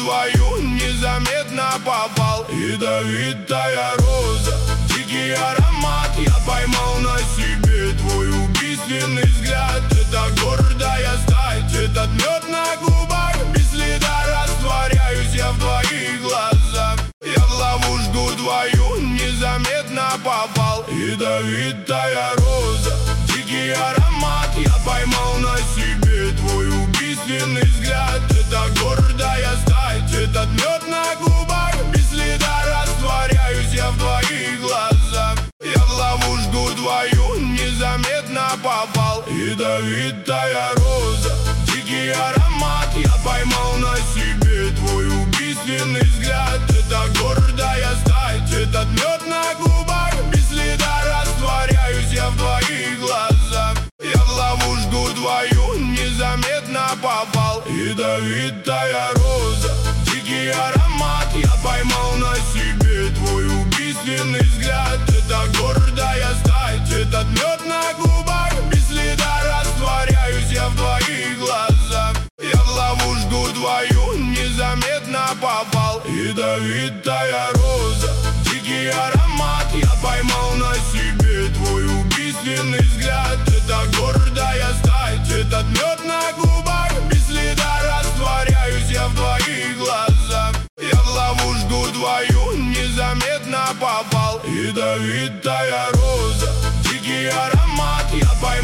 твою незаметно попал. Ядовитая роза, дикий аромат, я поймал на себе твой убийственный взгляд. Это гордая стать, этот мед на губах, без следа растворяюсь я в твоих глазах. Я в ловушку твою незаметно попал. Ядовитая роза, дикий аромат, я поймал на себе твой убийственный взгляд. Это гордая стать, этот мед на губах, без следа растворяюсь я в твоих глазах. Я в ловушку твою незаметно попал. Ядовитая роза, дикий аромат, я поймал на себе твой убийственный взгляд. Это гордая стать, этот мед на губах, без следа растворяюсь я в твоих глазах. Я в ловушку твою незаметно попал. Ядовитая роза, дикий аромат, я поймал на себе твой убийственный взгляд. Это гордая стать, этот мед на губах, без следа растворяюсь я в твоих глазах. Я в ловушку твою незаметно попал. Ядовитая роза, дикий аромат, я поймал на себе твой убийственный взгляд. Это гордая стать, этот мед на губах, без следа растворяюсь я в твоих глазах. Я в ловушку твою незаметно попал. Ядовитая роза, дикий аромат, я поймал.